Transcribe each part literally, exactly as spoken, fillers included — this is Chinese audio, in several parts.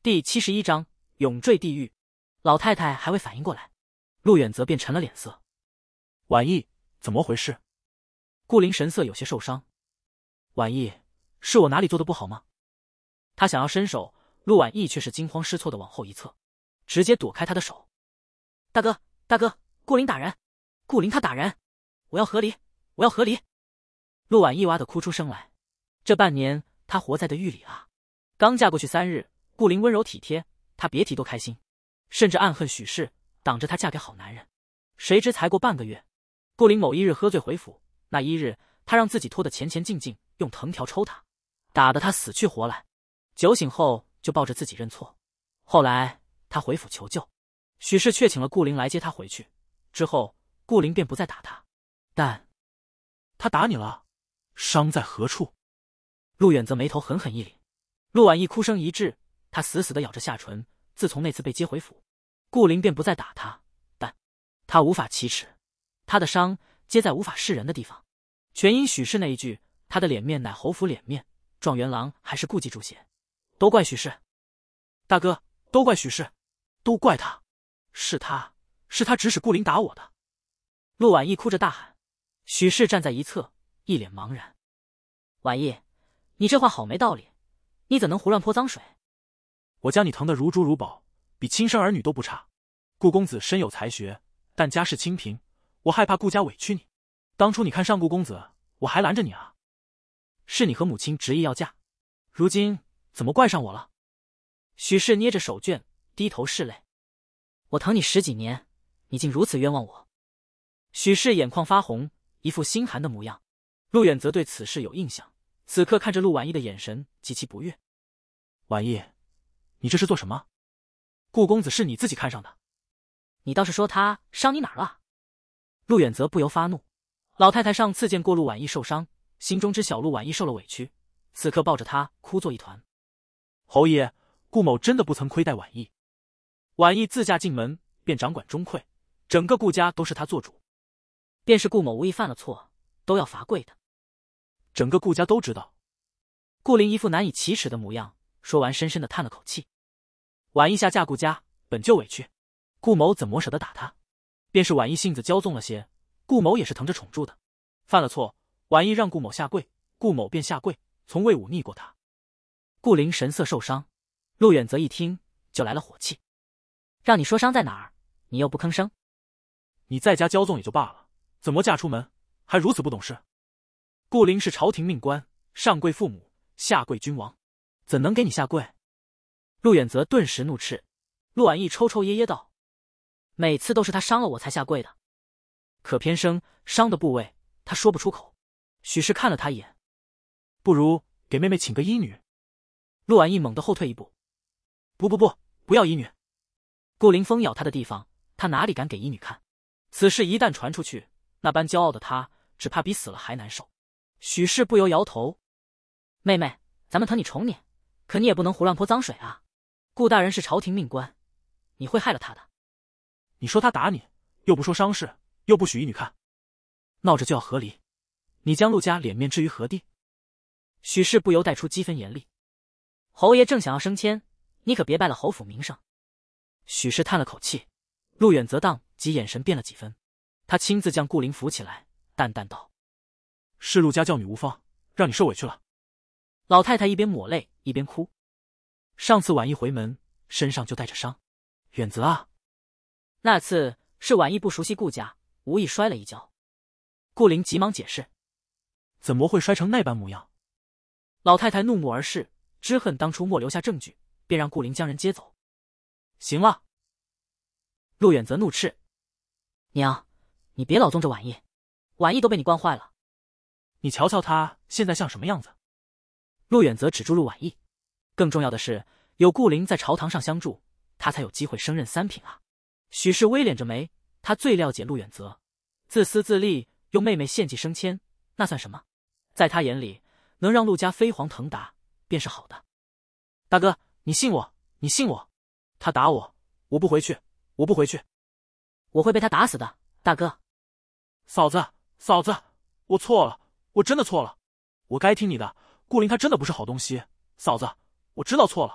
第七十一章永坠地狱。老太太还未反应过来，陆远则便沉了脸色。 婉意，怎么回事？ 顾灵神色有些受伤。婉意，是我哪里做的不好吗？他想要伸手，陆婉意却是惊慌失措的往后一侧，直接躲开他的手。大哥，大哥，顾灵打人！顾灵他打人！我要和离！我要和离！陆婉意哇的哭出声来。这半年她活在的狱里啊，刚嫁过去三日，顾灵温柔体贴，她别提多开心，甚至暗恨许氏挡着她嫁给好男人。谁知才过半个月，顾灵某一日喝醉回府，那一日她让自己拖得前前进进，用藤条抽她，打得她死去活来。酒醒后就抱着自己认错。后来她回府求救，许氏却请了顾灵来接她回去。之后顾灵便不再打她，但他打你了，伤在何处？ 陆远则眉头狠狠一凛。陆婉意哭声一滞，她死死地咬着下唇。自从那次被接回府，顾灵便不再打她，但她无法启齿，她的伤接在无法示人的地方，全因许氏那一句她的脸面乃侯府脸面，状元郎还是顾忌注血，都怪许氏。 大哥，都怪许氏，都怪他，是他是他指使顾灵打我的。 陆婉意哭着大喊。许氏站在一侧，一脸茫然。婉意，你这话好没道理，你怎能胡乱泼脏水？ 我将你疼得如珠如宝，比亲生儿女都不差。顾公子身有才学，但家世清贫，我害怕顾家委屈你。当初你看上顾公子，我还拦着你啊。 是你和母亲执意要嫁，如今怎么怪上我了？许氏捏着手绢，低头拭泪。我疼你十几年，你竟如此冤枉我。许氏眼眶发红，一副心寒的模样。陆远则对此事有印象，此刻看着陆婉意的眼神极其不悦。 婉意，你这是做什么？顾公子是你自己看上的。 你倒是说他伤你哪儿了？陆远则不由发怒。老太太上次见过陆婉意受伤，心中知晓陆婉意受了委屈，此刻抱着她哭作一团。 侯爷，顾某真的不曾亏待婉意。 婉意自嫁进门便掌管中馈，整个顾家都是她做主，便是顾某无意犯了错，都要罚跪的。 整个顾家都知道。 顾灵一副难以启齿的模样，说完深深的叹了口气。婉意下嫁顾家本就委屈，顾某怎么舍得打她？便是婉意性子骄纵了些，顾某也是疼着宠住的。犯了错，婉意让顾某下跪，顾某便下跪，从未忤逆过她。顾灵神色受伤，陆远则一听就来了火气。让你说伤在哪儿，你又不吭声。 你在家骄纵也就罢了，怎么嫁出门还如此不懂事？顾灵是朝廷命官，上跪父母，下跪君王， 怎能给你下跪？陆远则顿时怒斥。陆婉意抽抽噎噎道：每次都是他伤了我才下跪的，可偏生伤的部位他说不出口。许氏看了他一眼， 不如给妹妹请个医女。 陆婉意猛地后退一步， 不不不，不要医女。 顾灵风咬他的地方，他哪里敢给医女看？此事一旦传出去，那般骄傲的他只怕比死了还难受。许氏不由摇头：妹妹，咱们疼你宠你，可你也不能胡乱泼脏水啊。顾大人是朝廷命官，你会害了他的。 你说他打你，又不说伤势，又不许医女看，闹着就要和离，你将陆家脸面置于何地？ 许氏不由带出几分严厉。侯爷正想要升迁，你可别败了侯府名声。许氏叹了口气，陆远则当即眼神变了几分，他亲自将顾灵扶起来，淡淡道： 是陆家教女无方，让你受委屈了。 老太太一边抹泪一边哭。上次婉意回门身上就带着伤，远则啊，那次是婉意不熟悉顾家，无意摔了一跤。顾灵急忙解释： 怎么会摔成那般模样？ 老太太怒目而视，知恨当初莫留下证据，便让顾灵将人接走。 行了。 陆远则怒斥：娘，你别老纵着婉意，婉意都被你惯坏了。 你瞧瞧她现在像什么样子？ 陆远则止住陆婉意，更重要的是有顾灵在朝堂上相助，他才有机会升任三品啊。许氏微敛着眉，他最了解陆远则，自私自利，用妹妹献计升迁，那算什么？在他眼里，能让陆家飞黄腾达便是好的。 大哥，你信我，你信我，他打我，我不回去，我不回去， 我会被他打死的，大哥。 嫂子，嫂子，我错了，我真的错了，我该听你的。顾灵她真的不是好东西，嫂子，我知道错了，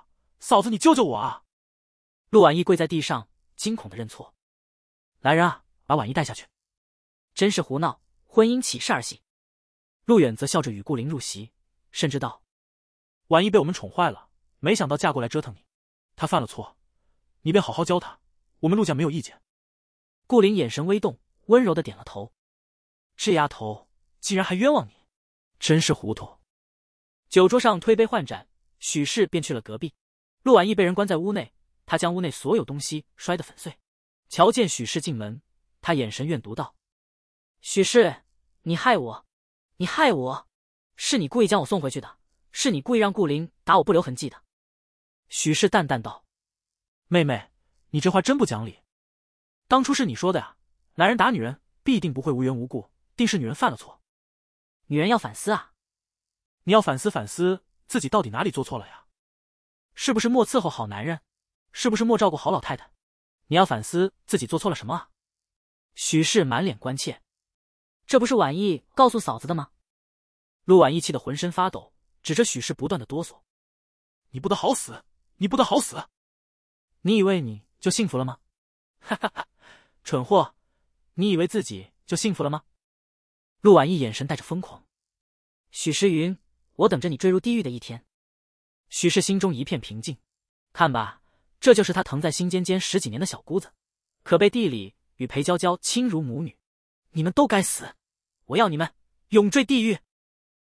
嫂子，你救救我啊！ 陆婉意跪在地上，惊恐的认错。来人啊，把婉意带下去。真是胡闹，婚姻岂是儿戏？陆远则笑着与顾灵入席，甚至道： 婉意被我们宠坏了，没想到嫁过来折腾你。她犯了错，你便好好教她，我们陆家没有意见。 顾灵眼神微动，温柔的点了头。这丫头竟然还冤枉你，真是糊涂。酒桌上推杯换盏，许氏便去了隔壁。陆婉意被人关在屋内，他将屋内所有东西摔得粉碎。瞧见许氏进门，他眼神怨毒道：许氏，你害我，你害我，是你故意将我送回去的，是你故意让顾灵打我不留痕迹的。许氏淡淡道： 妹妹，你这话真不讲理。当初是你说的呀，男人打女人必定不会无缘无故，定是女人犯了错。 女人要反思啊。 你要反思反思自己到底哪里做错了呀？ 是不是莫伺候好男人？是不是莫照顾好老太太？你要反思自己做错了什么啊？许氏满脸关切。这不是婉意告诉嫂子的吗？陆婉意气得浑身发抖，指着许氏不断的哆嗦： 你不得好死，你不得好死！ 你以为你就幸福了吗？哈哈哈，蠢货，你以为自己就幸福了吗？陆婉意眼神带着疯狂。许诗云，我等着你坠入地狱的一天。许氏心中一片平静，看吧，这就是他疼在心尖尖十几年的小姑子，可被地里与裴娇娇亲如母女。你们都该死，我要你们永坠地狱。